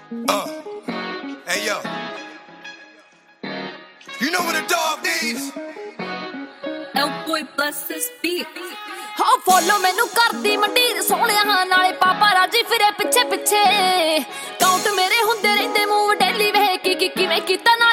Hey yo, you know what a dog needs? Oh boy, bless this beat. ਹਾਂ follow ਮੈਨੂੰ ਕਰਦੀ ਮੰਡੀਰ ਸੋਹਣਿਆ ਨਾਲੇ ਪਾਪਾ ਰਾਜੀ ਫਿਰੇ ਪਿੱਛੇ ਪਿੱਛੇ ਕਾਊਂਟ ਮੇਰੇ ਹੁੰਦੇ ਰਹਿੰਦੇ ਮੂਵ ਡੇਲੀ ਵੇਖ ਕੀ ਕਿਵੇਂ ਕੀਤਾ ਨਾ